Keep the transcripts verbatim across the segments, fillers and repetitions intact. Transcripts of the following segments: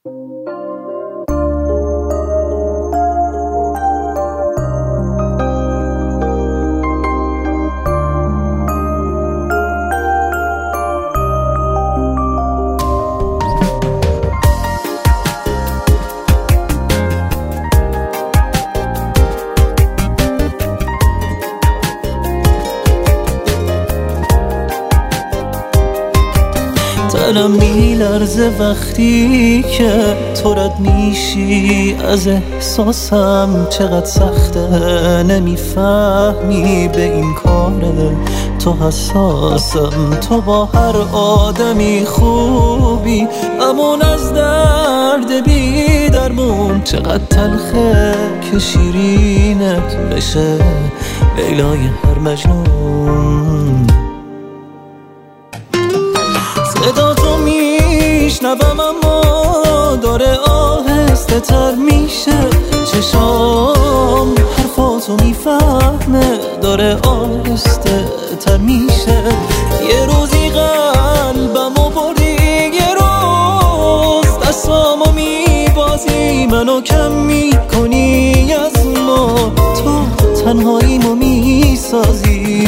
دلم میلرزه وقتی که تو رد میشی از احساسم، چقدر سخته نمیفهمی به این کاره تو حساسم. تو با هر آدمی خوبی امون از درد بی درمون، چقدر تلخه که شیرینت بشه لیلای هر مجنون. صدا تو میشنوم اما داره آهسته تر میشه، چشام حرفاتو میفهمه داره آهسته تر میشه. یه روزی قلبمو بردی، یه روز دستامو میبازی، منو کم میکنی از ما، تو تنهاییمو میسازی.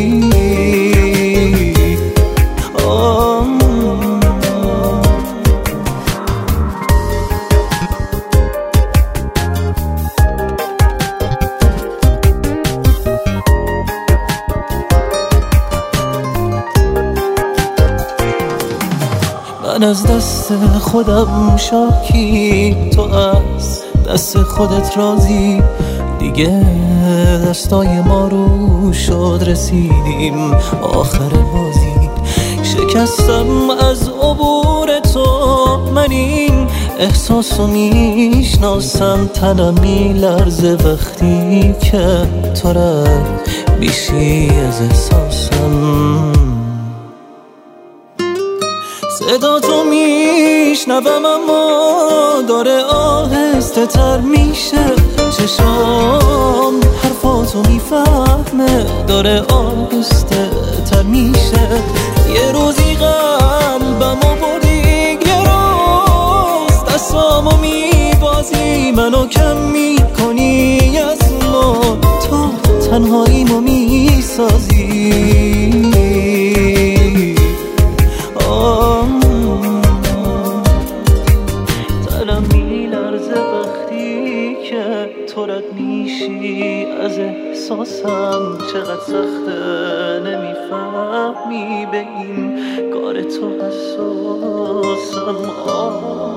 من از دست خودم شاکی، تو از دست خودت راضی، دیگه دستای ما رو شد رسیدیم آخر بازی. شکستم از عبور تو، من این احساسو میشناسم، تنم میلرزه وقتی که تو رد بیشی از احساسم. صدا تو میشنوم اما داره آهسته تر میشه، چشام حرفاتو میفهمه داره آهسته تر میشه. یه روزی قلبمو بردی، یه روز دستامو میبازی، منو کم میکنی از ما، تو تنهاییمو میسازی. میلرزه وقتی که تو رد میشی از احساسم، چقدر سخته نمیفهمی به این کار تو حساسم.